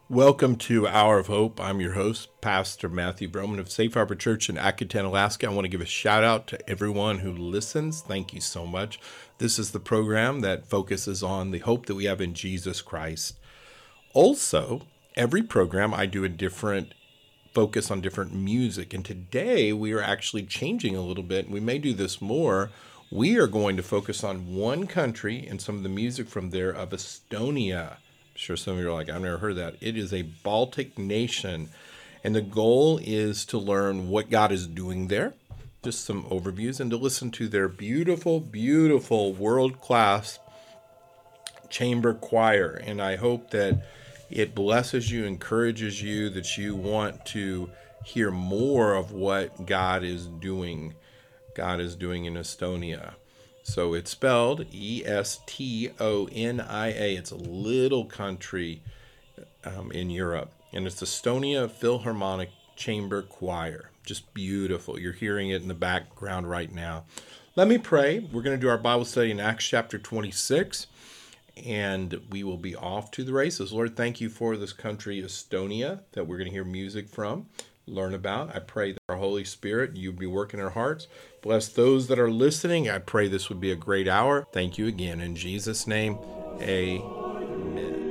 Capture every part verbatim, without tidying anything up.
Welcome to Hour of Hope. I'm your host, Pastor Matthew Broman of Safe Harbor Church in Acton, Alaska. I want to give a shout out to everyone who listens. Thank you so much. This is the program that focuses on the hope that we have in Jesus Christ. Also, every program I do a different focus on different music. And today we are actually changing a little bit. We may do this more. We are going to focus on one country and some of the music from there of Estonia. I'm sure some of you are like, I've never heard of that. It is a Baltic nation. And the goal is to learn what God is doing there, just some overviews, and to listen to their beautiful, beautiful world-class chamber choir. And I hope that it blesses you, encourages you, that you want to hear more of what God is doing. God is doing in Estonia. So it's spelled E S T O N I A. It's a little country um, in Europe. And it's Estonia Philharmonic Chamber Choir. Just beautiful. You're hearing it in the background right now. Let me pray. We're going to do our Bible study in Acts chapter twenty-six. And we will be off to the races. Lord, thank you for this country, Estonia, that we're going to hear music from, learn about. I pray that our Holy Spirit, you'd be working our hearts. Bless those that are listening. I pray this would be a great hour. Thank you again. In Jesus' name, amen.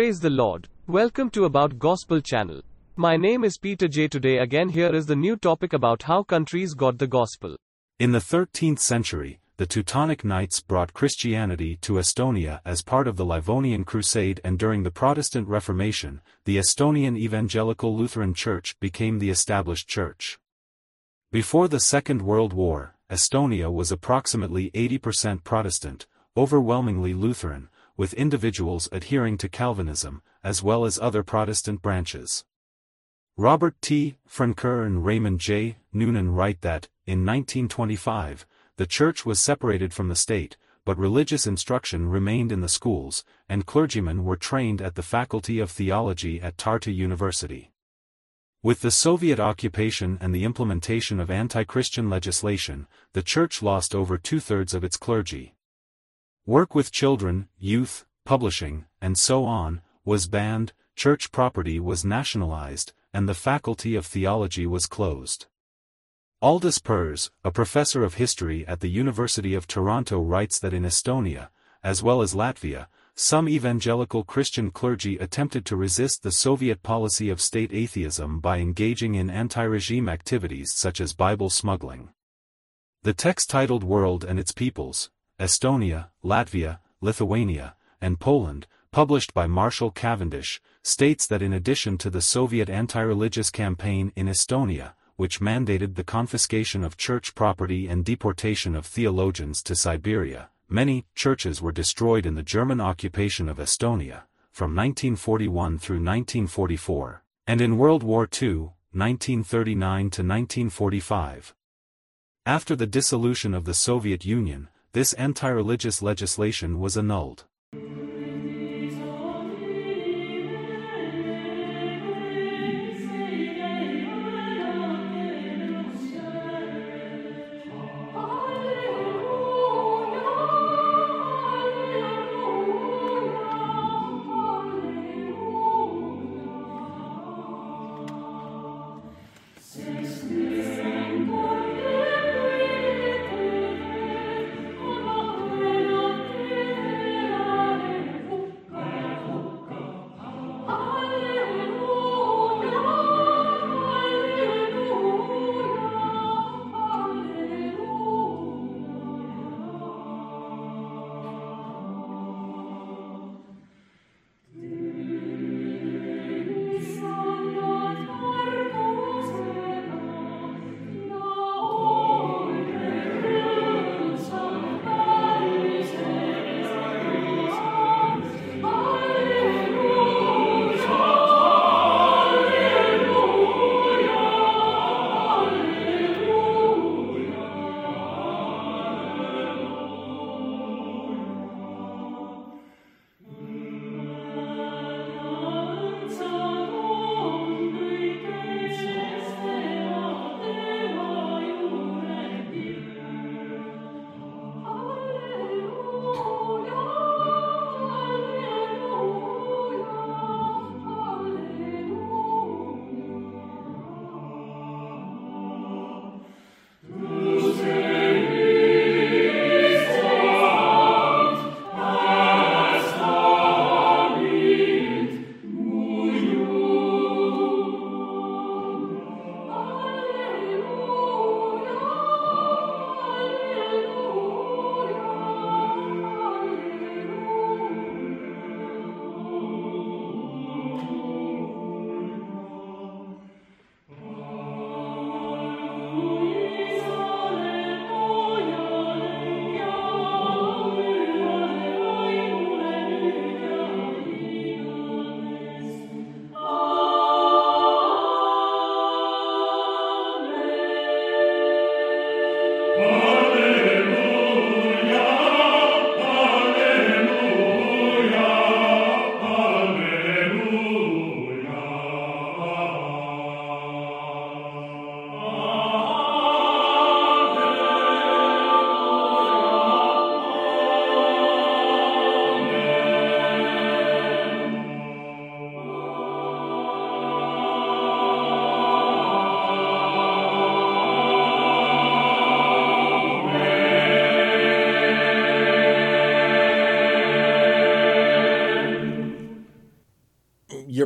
Praise the Lord. Welcome to About Gospel channel. My name is Peter J. Today again here is the new topic about how countries got the gospel. In the thirteenth century, the Teutonic Knights brought Christianity to Estonia as part of the Livonian Crusade, and during the Protestant Reformation, the Estonian Evangelical Lutheran Church became the established church. Before the Second World War, Estonia was approximately eighty percent Protestant, overwhelmingly Lutheran, with individuals adhering to Calvinism, as well as other Protestant branches. Robert T. Franker and Raymond J. Noonan write that, in nineteen twenty-five, the church was separated from the state, but religious instruction remained in the schools, and clergymen were trained at the Faculty of Theology at Tartu University. With the Soviet occupation and the implementation of anti-Christian legislation, the church lost over two-thirds of its clergy. Work with children, youth, publishing, and so on, was banned, church property was nationalized, and the Faculty of Theology was closed. Aldous Pers, a professor of history at the University of Toronto, writes that in Estonia, as well as Latvia, some evangelical Christian clergy attempted to resist the Soviet policy of state atheism by engaging in anti-regime activities such as Bible smuggling. The text titled World and Its Peoples, Estonia, Latvia, Lithuania, and Poland, published by Marshall Cavendish, states that in addition to the Soviet anti-religious campaign in Estonia, which mandated the confiscation of church property and deportation of theologians to Siberia, many churches were destroyed in the German occupation of Estonia, from nineteen forty-one through nineteen forty-four, and in World War Two, nineteen thirty-nine to nineteen forty-five. After the dissolution of the Soviet Union, this anti-religious legislation was annulled.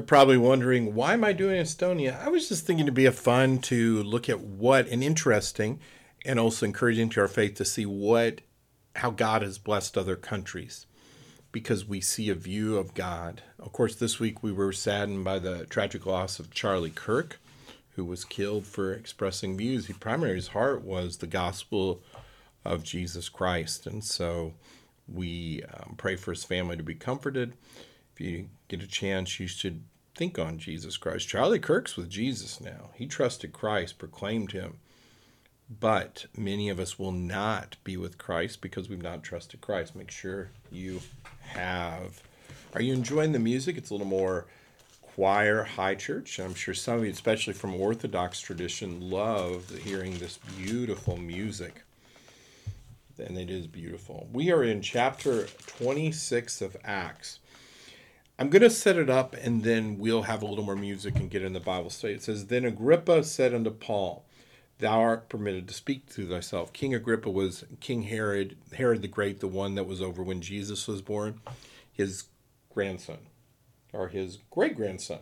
You're probably wondering, why am I doing Estonia? I was just thinking it'd be a fun to look at what, and interesting, and also encouraging to our faith to see what, how God has blessed other countries, because we see a view of God. Of course, this week we were saddened by the tragic loss of Charlie Kirk, who was killed for expressing views. He primarily, his heart was the gospel of Jesus Christ. And so we um, pray for his family to be comforted. If you get a chance, you should think on Jesus Christ. Charlie Kirk's with Jesus now. He trusted Christ, proclaimed him. But many of us will not be with Christ because we've not trusted Christ. Make sure you have. Are you enjoying the music? It's a little more choir, high church. I'm sure some of you, especially from Orthodox tradition, love hearing this beautiful music. And it is beautiful. We are in chapter twenty-six of Acts. I'm going to set it up and then we'll have a little more music and get in the Bible study. It says, Then Agrippa said unto Paul, Thou art permitted to speak to thyself. King Agrippa was King Herod, Herod the Great, the one that was over when Jesus was born, his grandson, or his great-grandson.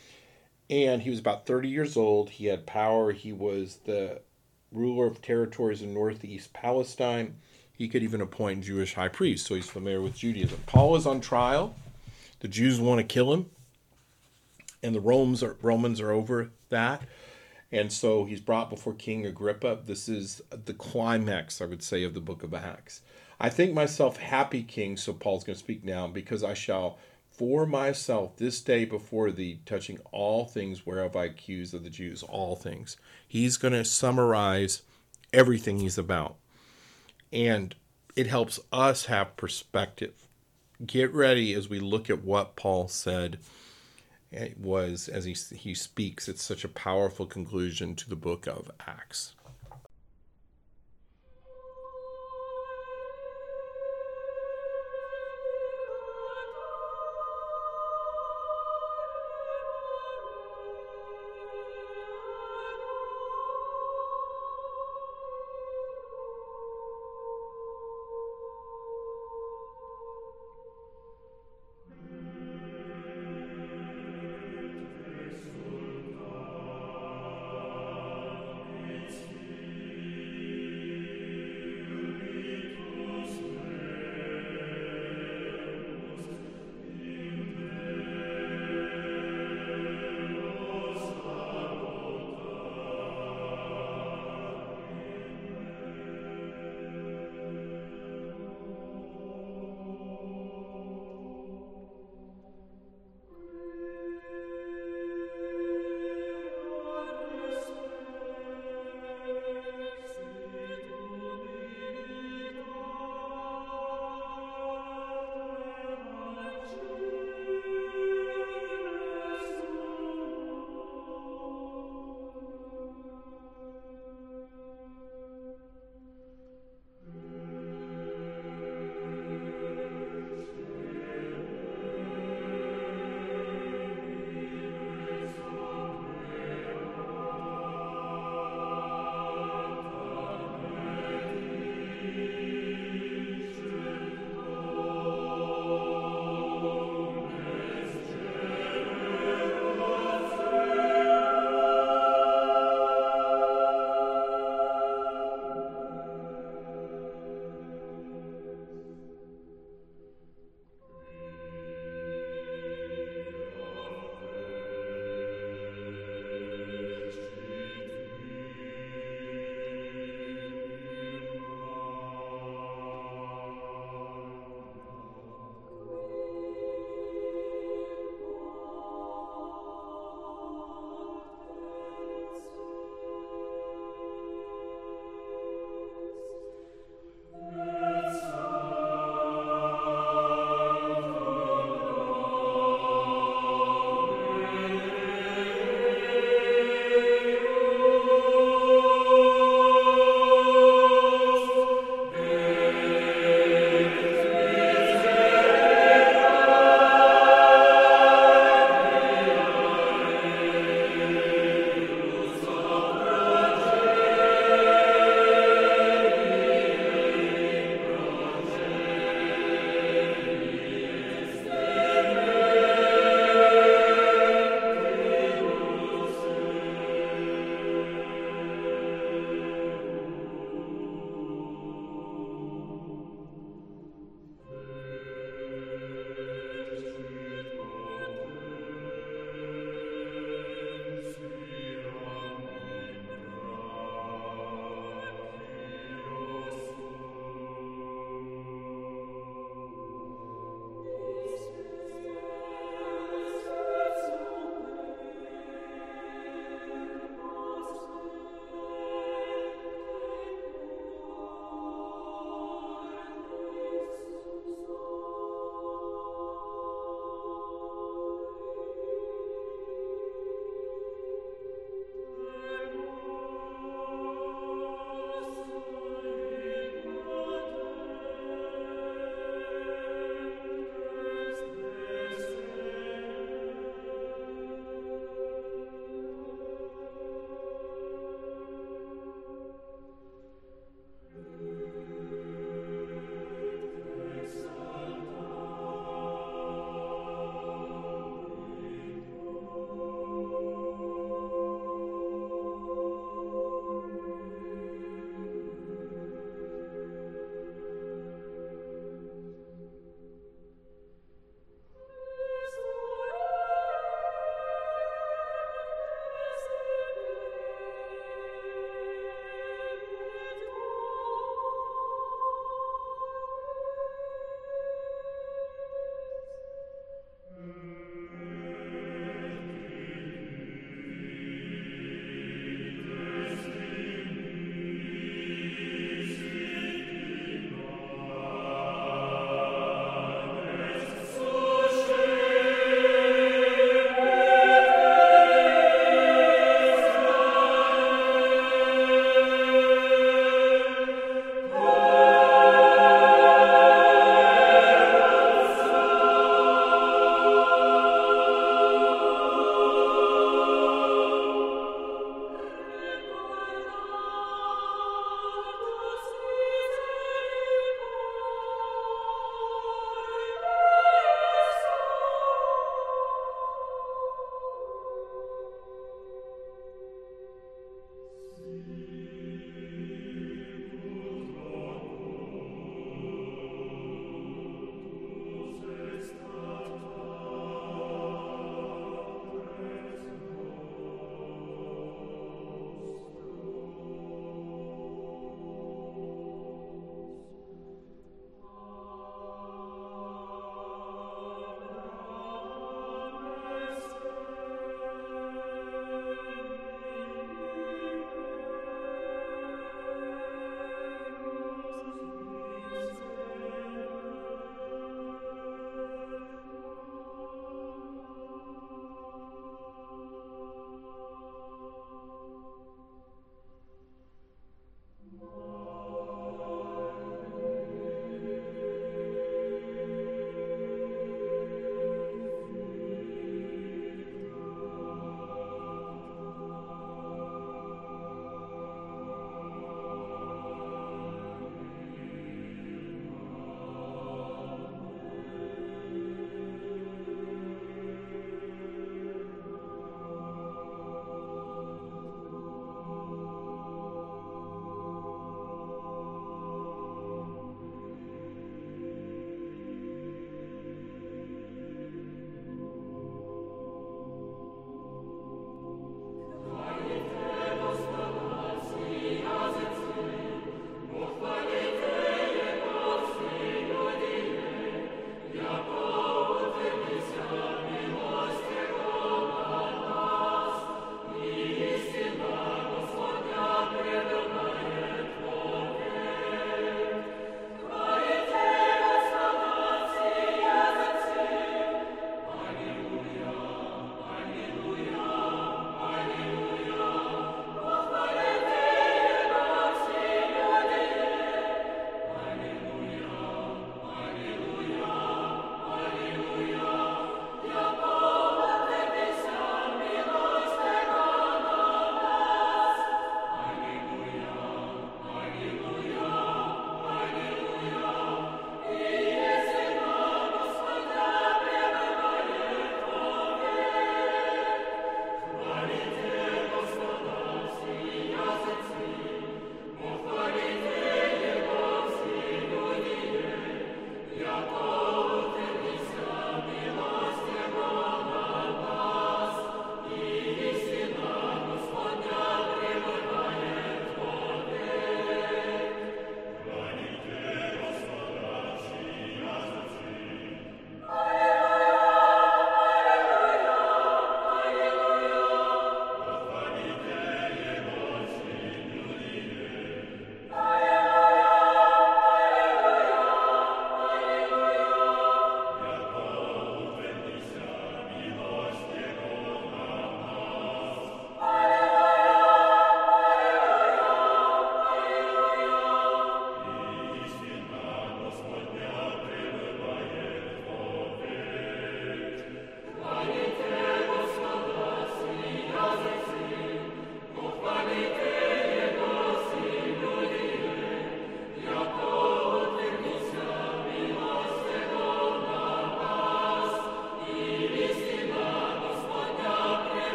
And he was about thirty years old. He had power. He was the ruler of territories in northeast Palestine. He could even appoint Jewish high priests, so he's familiar with Judaism. Paul is on trial. The Jews want to kill him, and the Romans are, Romans are over that. And so he's brought before King Agrippa. This is the climax, I would say, of the book of Acts. I think myself happy, King, so Paul's going to speak now, because I shall for myself this day before thee, touching all things whereof I accuse of the Jews, all things. He's going to summarize everything he's about. And it helps us have perspective. Get ready as we look at what Paul said. It was, as he, he speaks, it's such a powerful conclusion to the book of Acts.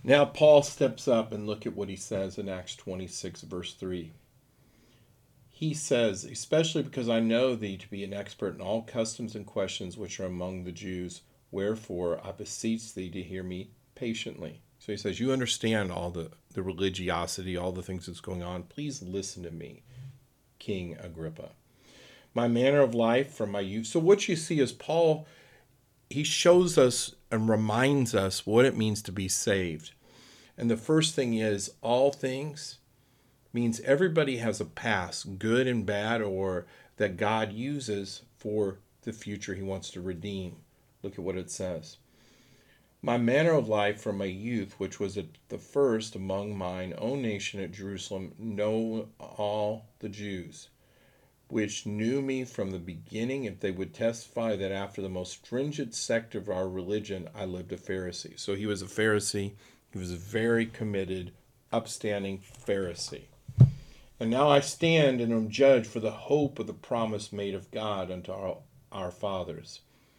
Now Paul steps up and look at what he says in Acts twenty-six, verse three. He says, especially because I know thee to be an expert in all customs and questions which are among the Jews, wherefore I beseech thee to hear me patiently. So he says, you understand all the, the religiosity, all the things that's going on. Please listen to me, King Agrippa. My manner of life from my youth. So what you see is Paul, he shows us and reminds us what it means to be saved. And the first thing is, all things means everybody has a past, good and bad, or that God uses for the future he wants to redeem. Look at what it says. My manner of life from my youth, which was at the first among mine own nation at Jerusalem, know all the Jews, which knew me from the beginning, if they would testify that after the most stringent sect of our religion, I lived a Pharisee. So he was a Pharisee. He was a very committed, upstanding Pharisee. And now I stand and am judged for the hope of the promise made of God unto our, our fathers.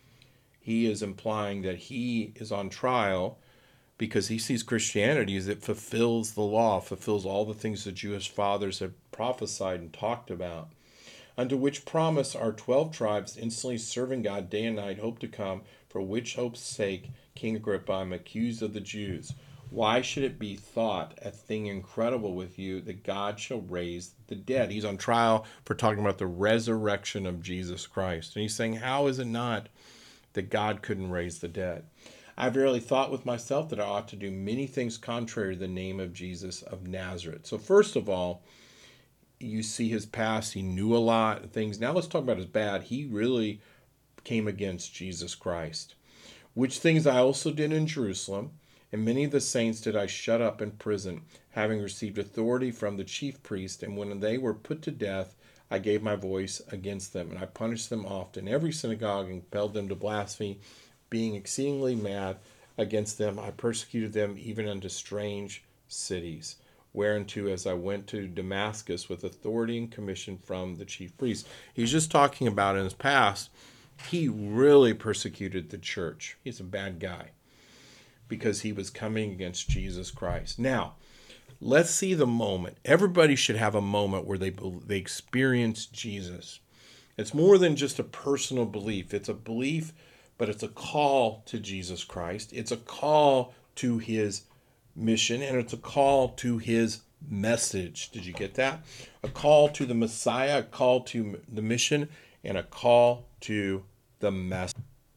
He is implying that he is on trial because he sees Christianity as it fulfills the law, fulfills all the things the Jewish fathers have prophesied and talked about. Unto which promise our twelve tribes, instantly serving God day and night, hope to come, for which hope's sake, King Agrippa, I am accused of the Jews. Why should it be thought a thing incredible with you that God shall raise the dead? He's on trial for talking about the resurrection of Jesus Christ. And he's saying, how is it not that God couldn't raise the dead? I verily thought with myself that I ought to do many things contrary to the name of Jesus of Nazareth. So first of all, you see his past. He knew a lot of things. Now let's talk about his bad. He really came against Jesus Christ, which things I also did in Jerusalem. And many of the saints did I shut up in prison, having received authority from the chief priest. And when they were put to death, I gave my voice against them. And I punished them oft in every synagogue and compelled them to blaspheme. Being exceedingly mad against them, I persecuted them even unto strange cities, whereunto as I went to Damascus with authority and commission from the chief priest. He's just talking about in his past, he really persecuted the church. He's a bad guy, because he was coming against Jesus Christ. Now, let's see the moment. Everybody should have a moment where they they experience Jesus. It's more than just a personal belief. It's a belief, but it's a call to Jesus Christ. It's a call to his mission, and it's a call to his message. Did you get that? A call to the Messiah, a call to the mission, and a call to the message.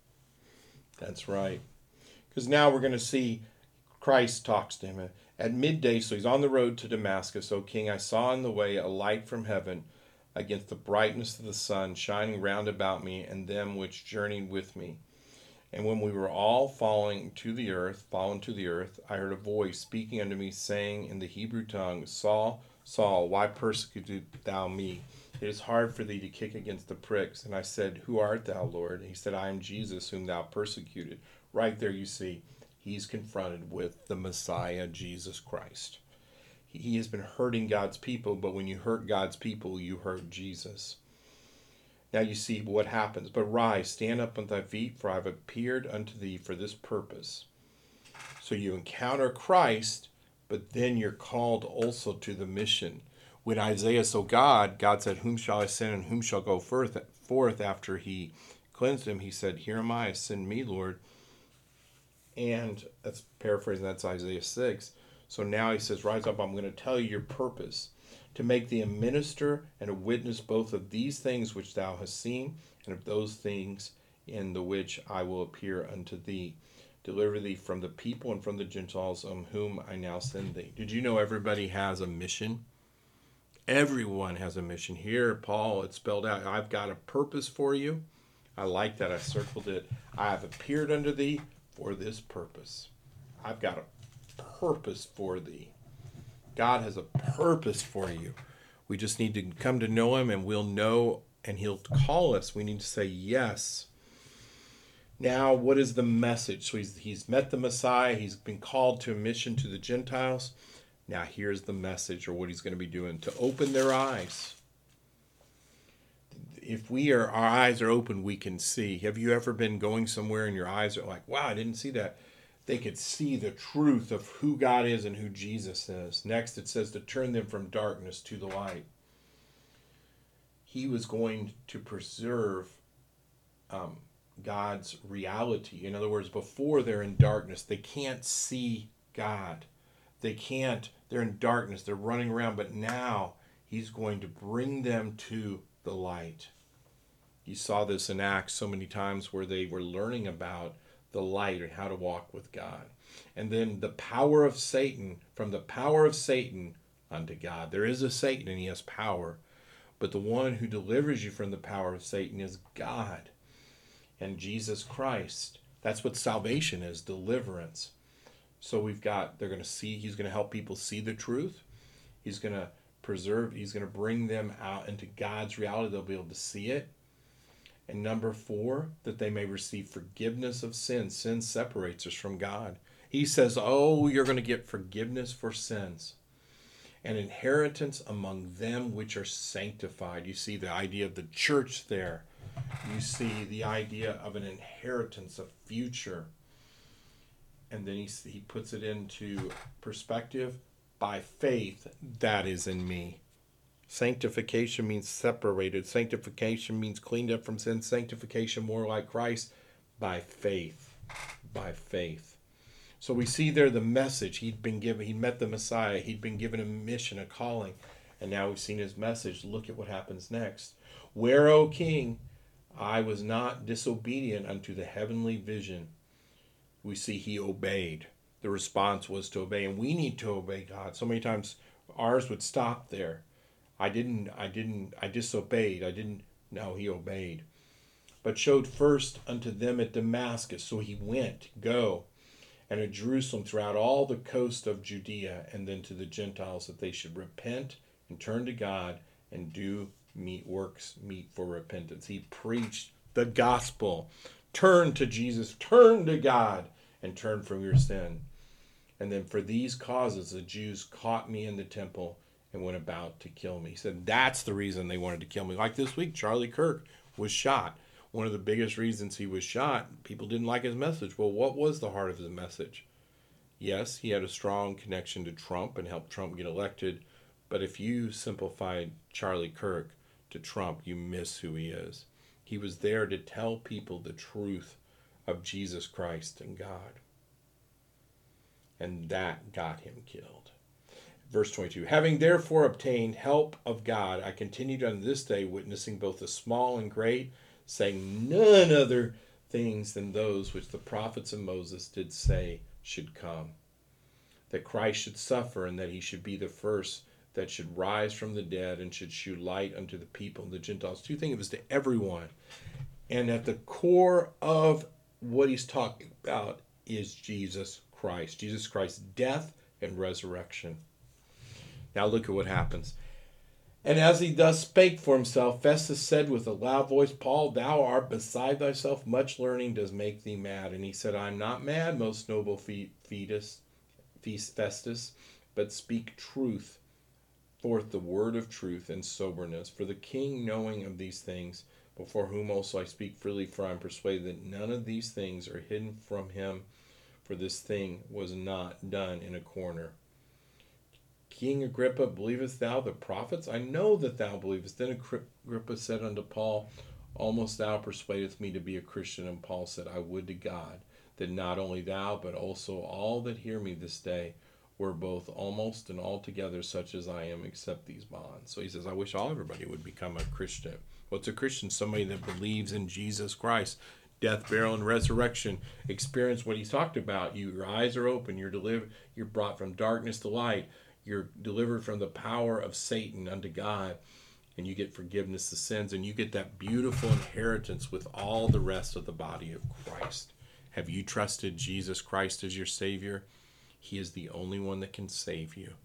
That's right. Because now we're going to see Christ talks to him at midday. So he's on the road to Damascus. O king, I saw in the way a light from heaven against the brightness of the sun shining round about me and them which journeyed with me. And when we were all falling to the earth, fallen to the earth, I heard a voice speaking unto me, saying in the Hebrew tongue, Saul, Saul, why persecutest thou me? It is hard for thee to kick against the pricks. And I said, Who art thou, Lord? And he said, I am Jesus, whom thou persecuted. Right there you see, he's confronted with the Messiah, Jesus Christ. He has been hurting God's people, but when you hurt God's people, you hurt Jesus. Now you see what happens. But rise, stand up on thy feet, for I have appeared unto thee for this purpose. So you encounter Christ, but then you're called also to the mission. When Isaiah saw God, God said, Whom shall I send and whom shall go forth? Forth after he cleansed him, he said, Here am I, send me, Lord. And that's paraphrasing, that's Isaiah six. So now he says, Rise up, I'm going to tell you your purpose, to make thee a minister and a witness both of these things which thou hast seen, and of those things in the which I will appear unto thee. Deliver thee from the people and from the Gentiles, on whom I now send thee. Did you know everybody has a mission? Everyone has a mission. Here, Paul, it's spelled out. I've got a purpose for you. I like that. I circled it. I have appeared unto thee for this purpose. I've got a purpose for thee. God has a purpose for you. We just need to come to know him, and we'll know, and he'll call us. We need to say yes. Now, what is the message? So he's, he's met the Messiah. He's been called to a mission to the Gentiles. Now, here's the message, or what he's going to be doing, to open their eyes. If we are, our eyes are open, we can see. Have you ever been going somewhere and your eyes are like, wow, I didn't see that? they could see the truth of who God is and who Jesus is. Next, it says to turn them from darkness to the light. He was going to preserve um, God's reality. In other words, before they're in darkness, they can't see God. They can't, they're in darkness, they're running around, but now he's going to bring them to the light. You saw this in Acts so many times where they were learning about the light and how to walk with God. And then the power of Satan, from the power of Satan unto God. There is a Satan and he has power, but the one who delivers you from the power of Satan is God and Jesus Christ. That's what salvation is, deliverance. So we've got, they're going to see, he's going to help people see the truth. He's going to preserve, he's going to bring them out into God's reality. They'll be able to see it. And number four, that they may receive forgiveness of sins. Sin separates us from God. He says, oh, you're going to get forgiveness for sins. An inheritance among them which are sanctified. You see the idea of the church there. You see the idea of an inheritance, a future. And then he, he puts it into perspective. By faith, that is in me. Sanctification means separated. Sanctification means cleaned up from sin. Sanctification more like Christ by faith. By faith. So we see there the message. He'd been given, he'd met the Messiah. He'd been given a mission, a calling. And now we've seen his message. Look at what happens next. Where, O King, I was not disobedient unto the heavenly vision. We see he obeyed. The response was to obey. And we need to obey God. So many times ours would stop there. I didn't, I didn't, I disobeyed. I didn't, no, he obeyed. But showed first unto them at Damascus. So he went, go, and at Jerusalem throughout all the coast of Judea, and then to the Gentiles, that they should repent and turn to God and do meet works meet for repentance. He preached the gospel. Turn to Jesus, turn to God, and turn from your sin. And then for these causes, the Jews caught me in the temple and went about to kill me. He said that's the reason they wanted to kill me. Like this week, Charlie Kirk was shot. One of the biggest reasons he was shot, people didn't like his message. Well, what was the heart of his message? Yes, he had a strong connection to Trump and helped Trump get elected. But if you simplified Charlie Kirk to Trump, you miss who he is. He was there to tell people the truth of Jesus Christ and God. And that got him killed. Verse twenty-two, having therefore obtained help of God, I continued unto this day, witnessing both the small and great, saying none other things than those which the prophets and Moses did say should come. That Christ should suffer, and that he should be the first that should rise from the dead, and should shew light unto the people and the Gentiles. Two things, it was to everyone. And at the core of what he's talking about is Jesus Christ. Jesus Christ's death and resurrection. Now look at what happens. And as he thus spake for himself, Festus said with a loud voice, Paul, thou art beside thyself. Much learning does make thee mad. And he said, I am not mad, most noble Fetus, Festus, but speak truth, forth the word of truth and soberness. For the king, knowing of these things, before whom also I speak freely, for I am persuaded that none of these things are hidden from him, for this thing was not done in a corner. King Agrippa, believest thou the prophets? I know that thou believest. Then Agrippa said unto Paul, almost thou persuadest me to be a Christian. And Paul said, I would to God that not only thou, but also all that hear me this day were both almost and altogether such as I am, except these bonds. So he says, I wish all everybody would become a Christian. What's a Christian? Somebody that believes in Jesus Christ, death, burial, and resurrection. Experience what he's talked about. You, your eyes are open. You're delivered. You're brought from darkness to light. You're delivered from the power of Satan unto God, and you get forgiveness of sins, and you get that beautiful inheritance with all the rest of the body of Christ. Have you trusted Jesus Christ as your Savior? He is the only one that can save you.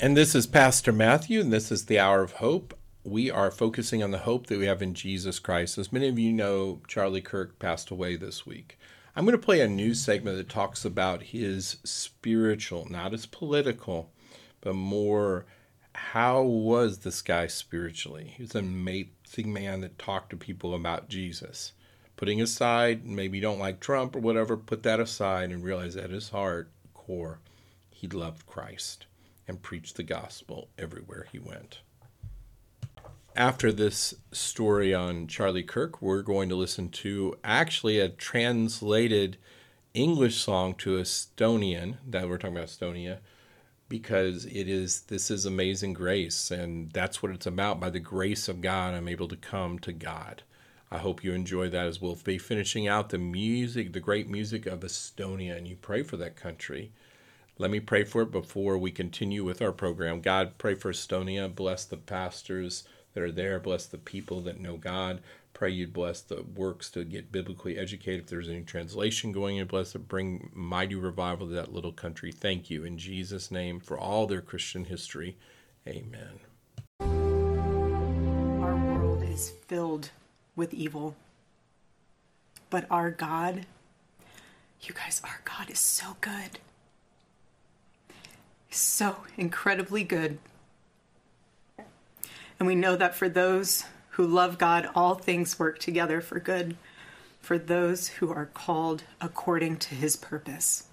And this is Pastor Matthew, and this is the Hour of Hope. We are focusing on the hope that we have in Jesus Christ. As many of you know, Charlie Kirk passed away this week. I'm going to play a news segment that talks about his spiritual, not his political, but more how was this guy spiritually. He was an amazing man that talked to people about Jesus. Putting aside, maybe you don't like Trump or whatever, put that aside and realize at his heart, core, he loved Christ and preached the gospel everywhere he went. After this story on Charlie Kirk, we're going to listen to actually a translated English song to Estonian, that we're talking about Estonia, because it is, this is Amazing Grace, and that's what it's about. By the grace of God, I'm able to come to God. I hope you enjoy that as we'll be finishing out the music, the great music of Estonia, and you pray for that country. Let me pray for it before we continue with our program. God, pray for Estonia. Bless the pastors that are there. Bless the people that know God. Pray you'd bless the works to get biblically educated. If there's any translation going in, bless it. Bring mighty revival to that little country. Thank you in Jesus' name for all their Christian history. Amen. Our world is filled with evil. But our God, you guys, our God is so good. He's so incredibly good. And we know that for those who love God, all things work together for good, for those who are called according to his purpose.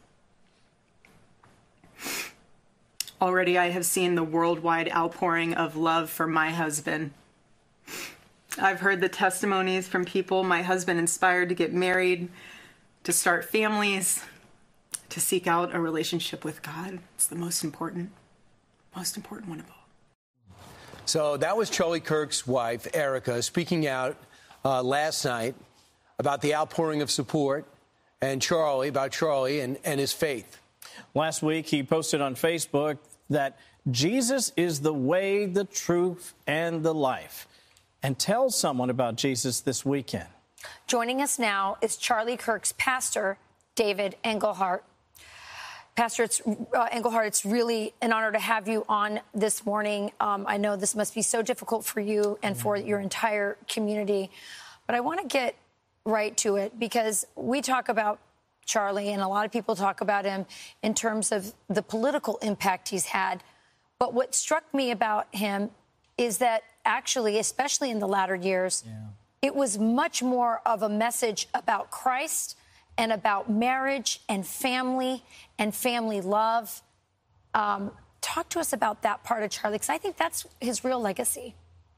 Already I have seen the worldwide outpouring of love for my husband. I've heard the testimonies from people my husband inspired to get married, to start families, to seek out a relationship with God. It's the most important, most important one of all. So that was Charlie Kirk's wife, Erica, speaking out uh, last night about the outpouring of support and Charlie, about Charlie and, and his faith. Last week, he posted on Facebook that Jesus is the way, the truth, and the life. And tell someone about Jesus this weekend. Joining us now is Charlie Kirk's pastor, David Engelhardt. Pastor it's, uh, Engelhardt, it's really an honor to have you on this morning. Um, I know this must be so difficult for you and for your entire community. But I want to get right to it because we talk about Charlie and a lot of people talk about him in terms of the political impact he's had. But what struck me about him is that actually, especially in the latter years, yeah. it was much more of a message about Christ and about marriage and family and family love. Um, talk to us about that part of Charlie, because I think that's his real legacy.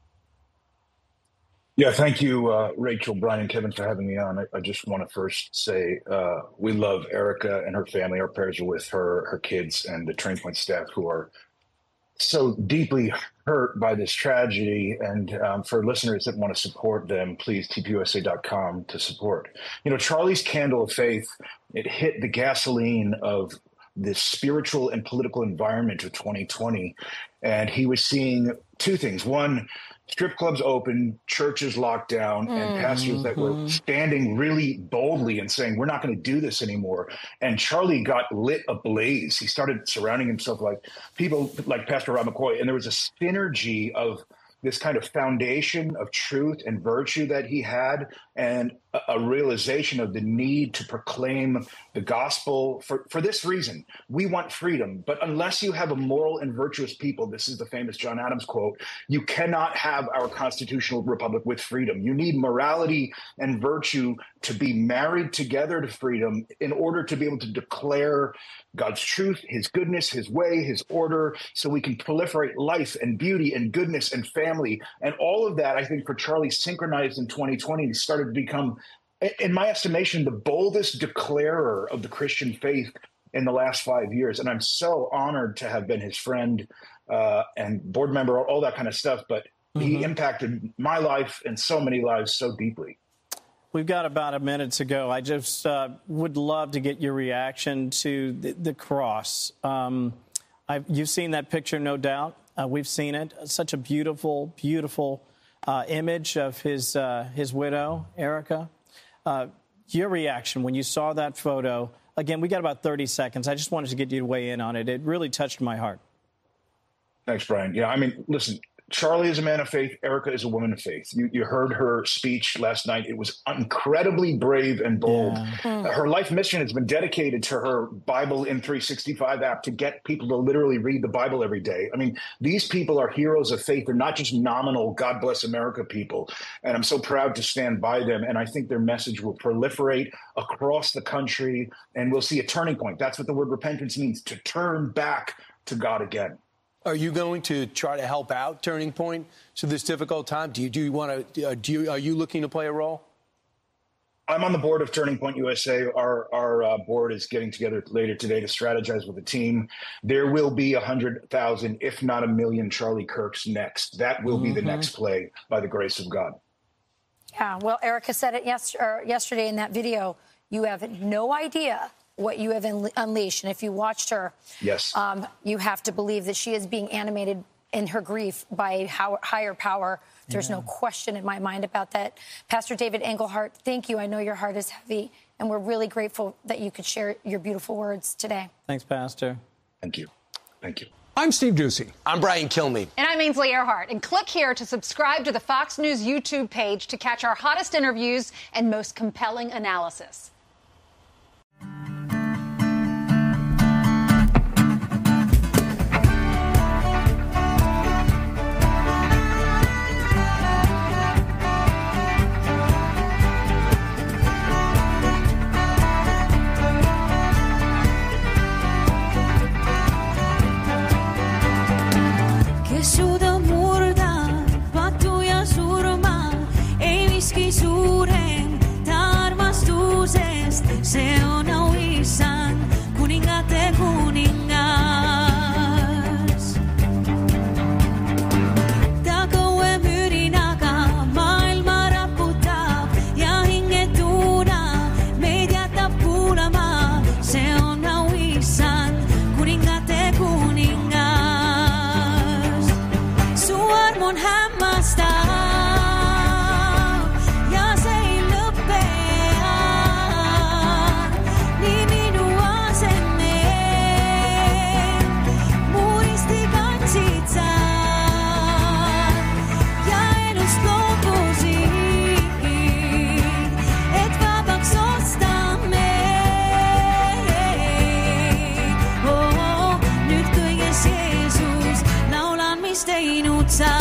Yeah, thank you, uh, Rachel, Brian, and Kevin, for having me on. I, I just want to first say uh, we love Erica and her family. Our prayers are with her, her kids, and the Turning Point staff who are so deeply hurt by this tragedy. And um, for listeners that want to support them, please T P U S A dot com to support. You know, Charlie's candle of faith, it hit the gasoline of the spiritual and political environment of twenty twenty. And he was seeing two things. One, strip clubs open, churches locked down, and mm-hmm. pastors that were standing really boldly and saying, we're not going to do this anymore. And Charlie got lit ablaze. He started surrounding himself like people like Pastor Rob McCoy. And there was a synergy of this kind of foundation of truth and virtue that he had, and a, a realization of the need to proclaim the gospel for, for this reason. We want freedom, but unless you have a moral and virtuous people, this is the famous John Adams quote, you cannot have our constitutional republic with freedom. You need morality and virtue to be married together to freedom in order to be able to declare God's truth, his goodness, his way, his order, so we can proliferate life and beauty and goodness and family. And all of that, I think, for Charlie, synchronized in twenty twenty, he started to become, in my estimation, the boldest declarer of the Christian faith in the last five years. And I'm so honored to have been his friend uh, and board member, all that kind of stuff. But mm-hmm. he impacted my life and so many lives so deeply. We've got about a minute to go. I just uh, would love to get your reaction to the, the cross. Um, I've, you've seen that picture, no doubt. Uh, we've seen it. Such a beautiful, beautiful uh, image of his uh, his widow, Erica. Uh, your reaction when you saw that photo. Again, we got about thirty seconds. I just wanted to get you to weigh in on it. It really touched my heart. Thanks, Brian. Yeah, I mean, listen, Charlie is a man of faith. Erica is a woman of faith. You you heard her speech last night. It was incredibly brave and bold. Yeah. Mm. Her life mission has been dedicated to her Bible in three sixty-five app to get people to literally read the Bible every day. I mean, these people are heroes of faith. They're not just nominal God bless America people. And I'm so proud to stand by them. And I think their message will proliferate across the country, and we'll see a turning point. That's what the word repentance means, to turn back to God again. Are you going to try to help out Turning Point through this difficult time? Do you do you want to? Uh, do you are you looking to play a role? I'm on the board of Turning Point U S A. Our our uh, board is getting together later today to strategize with the team. There will be a hundred thousand, if not a million, Charlie Kirks next. That will mm-hmm. be the next play by the grace of God. Yeah. Well, Erica said it yes, or yesterday in that video. You have no idea what you have unleashed. And if you watched her, yes, um, you have to believe that she is being animated in her grief by how, higher power. There's yeah. no question in my mind about that. Pastor David Engelhart, thank you. I know your heart is heavy, and we're really grateful that you could share your beautiful words today. Thanks, Pastor. Thank you. Thank you. I'm Steve Doocy. I'm Brian Kilmeade. And I'm Ainsley Earhart. And click here to subscribe to the Fox News YouTube page to catch our hottest interviews and most compelling analysis. Sudah murda, batu yang surma, ei miski suurem, tarmas tuses, se on auisan, kuningate kuningas. Takoe myrinaga, maailma raputab, ja hingetuna, meid jätab kuulama, se on auisan, kuningate kuningas. Armon hämmastab ja see ei lõppea, nii minu asemel muuristi kandsid sa ja elust loobusid, et vabaks osta meid. Oh, nüüd kõiges Jeesus laulan, mis teinud sa.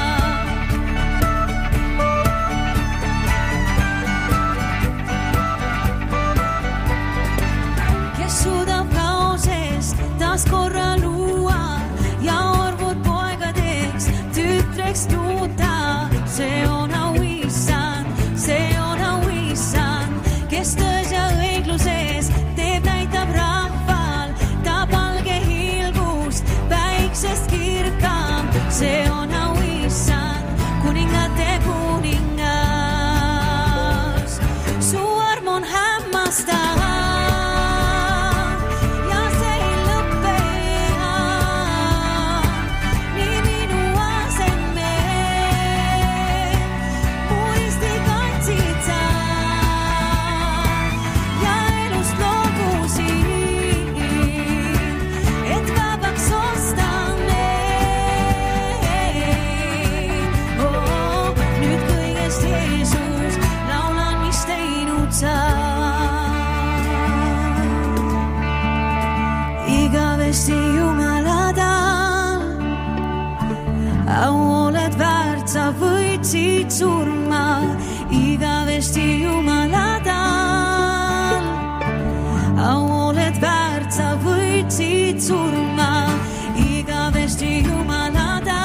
Kes suudab kaosest taas korra luua ja orvud poegadeks tütreks tuuta, see on auissand, see on auissand, kes tões ja õigluses teeb, näitab rahval, ta palge hilgust päiksest kirkam, see on auissand, kuningate kuningas. Su arm on hämmastav ja see ei lõppea, nii minu asemel muuristi kandsid sa ja elust loobusid, et vabaks osta meid. Oh, nüüd kõigest Jeesus laulan, mis teinud sa. Igavesti Jumalada, au oled väärt, sa võitsid surma. Igavesti Jumalada, au oled väärt, sa võitsid surma. Igavesti Jumalada,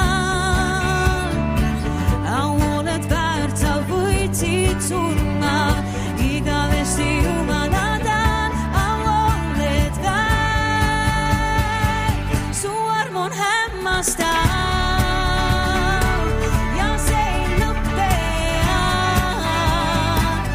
au oled väärt, sa võitsid surma. Igavesti Jumalada, au oled väärt, su arm on hämmastav ja see ei lõppea,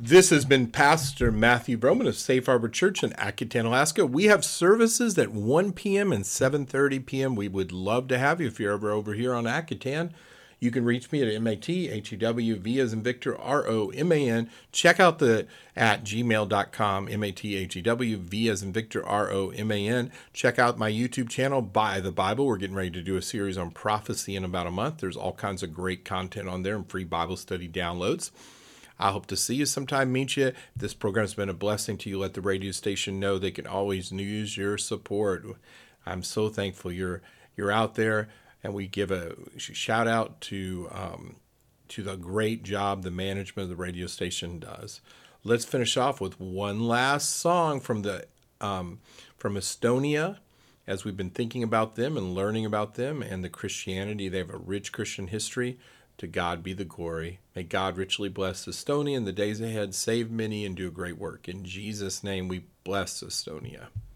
This has been Pastor Matthew Broman of Safe Harbor Church in Akutan, Alaska. We have services at one p.m. and seven thirty p.m. We would love to have you if you're ever over here on Akutan. You can reach me at M A T H E W V as in Victor R O M A N. Check out the at gmail dot com, M A T H E W V as in Victor R O M A N. Check out my YouTube channel, By the Bible. We're getting ready to do a series on prophecy in about a month. There's all kinds of great content on there and free Bible study downloads. I hope to see you sometime, meet you. If this program's been a blessing to you, let the radio station know they can always use your support. I'm so thankful you're you're out there, and we give a shout out to um, to the great job the management of the radio station does. Let's finish off with one last song from the um, from Estonia, as we've been thinking about them and learning about them and the Christianity. They have a rich Christian history. To God be the glory. May God richly bless Estonia in the days ahead, save many, and do a great work. In Jesus' name, we bless Estonia.